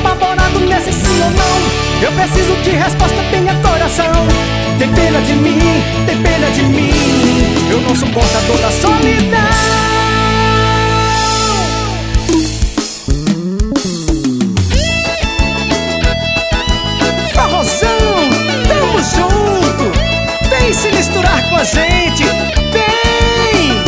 apavorado nesse sim ou não. Eu preciso de resposta, tenha coração. Tem pena de mim, tem pena de mim. Eu não suporto a dor da solidão. Forrozão, tamo junto. Vem se misturar com a gente. Vem!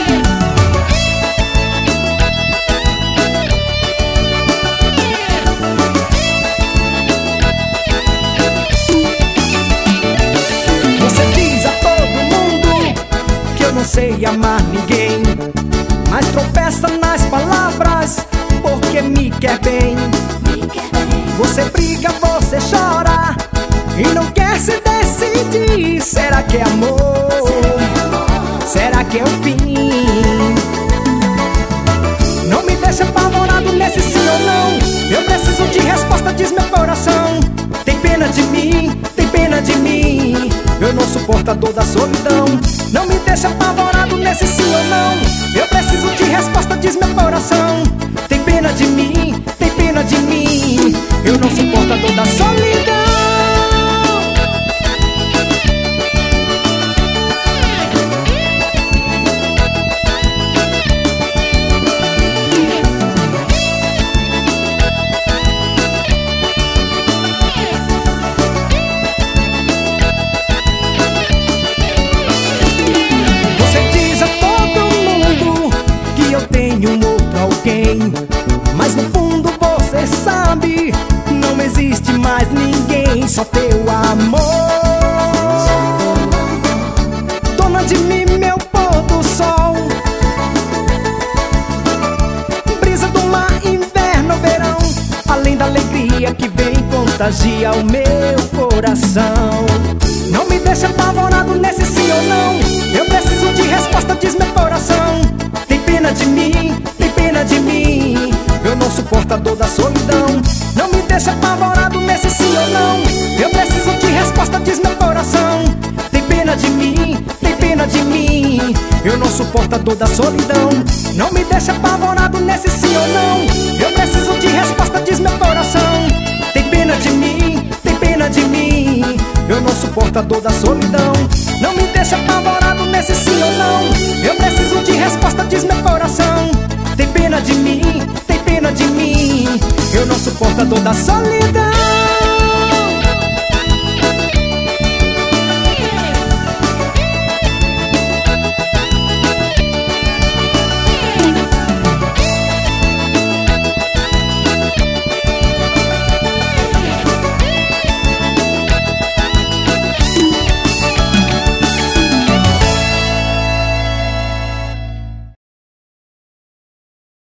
Você diz a todo mundo que eu não sei amar ninguém, mas tropeça nas palavras porque me quer bem. Você briga, você chora e não quer se decidir. Será que é amor? Será que é o fim? Não me deixa apavorado nesse sim ou não. Eu preciso de resposta, diz meu coração. Tem pena de mim, tem pena de mim. Eu não suporto a dor da solidão. Não me deixa apavorado nesse sim ou não. Eu preciso de resposta, diz meu coração. Tem pena de mim, tem pena de mim. Eu não suporto a dor da solidão. Mas no fundo você sabe, não existe mais ninguém, só teu amor. Dona de mim, meu pôr do sol, brisa do mar, inverno, verão. Além da alegria que vem, contagia o meu coração. Não me deixa apavorado nesse sim ou não. Eu preciso de resposta, diz meu coração. Tem pena de mim, tem pena de mim. Eu não suporto a dor da solidão. Não me deixa apavorado nesse sim ou não. Eu preciso de resposta, diz meu coração. Tem pena de mim, tem pena de mim. Eu não suporto a dor da solidão. Não me deixa apavorado nesse sim ou não. Eu preciso de resposta, diz meu coração. Tem pena de mim, tem pena de mim. Eu não suporto a dor da solidão. Não me deixa apavorado nesse sim ou não. Eu preciso de resposta, diz meu coração. Tem pena de mim, tem pena de mim. Eu não suporto a dor da solidão.